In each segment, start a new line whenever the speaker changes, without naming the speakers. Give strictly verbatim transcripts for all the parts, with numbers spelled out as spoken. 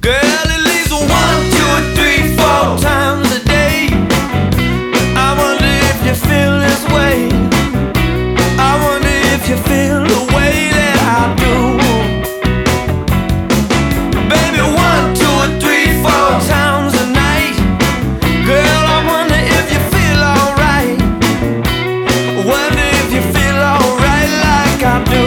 Girl, it leaves one, two, three, four times a day. I wonder if you feel this way. I wonder if you feel the way that I do. Baby, one, two, three, four times a night. Girl, I wonder if you feel alright. Wonder if you feel alright like I do.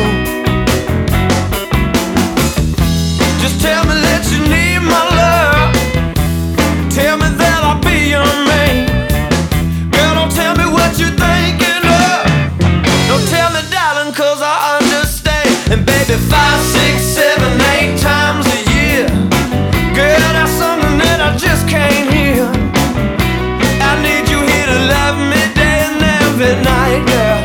Just tell me that you need my love. Tell me that I'll be your man. Girl, don't tell me what you're thinking of. Don't tell me, darling, cause I understand. And baby, five, six, seven, eight times a year. Girl, that's something that I just can't hear. I need you here to love me day and every night, girl.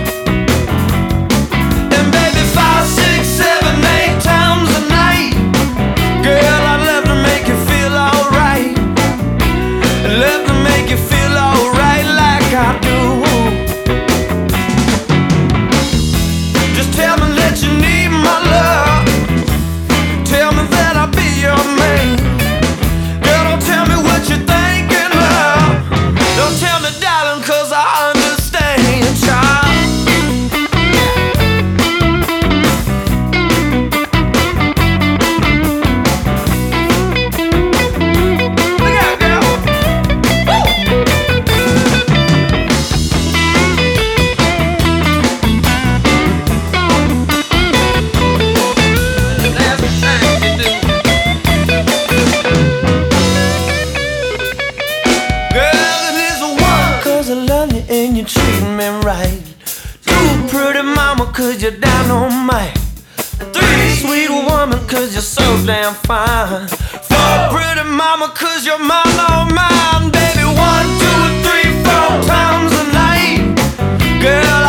And baby, five, six, seven, eight times a night. Girl, I'd love to make you feel alright. I'd love to make you feel alright like I do. Just tell me that you need my love. Tell me that I'll be your man. Girl, don't tell me what you're thinking of. Don't tell me, darling, cause I understand, child. Look out, girl. Woo! That's the thing you do. Girl, it is a one, cause I love you and you treat me right. Two, pretty mama, cause you're down on my. Three, sweet woman, cause you're so damn fine. Four, pretty mama, cause you're mine, oh mine. Baby, one, two, three, four times a night. Girl,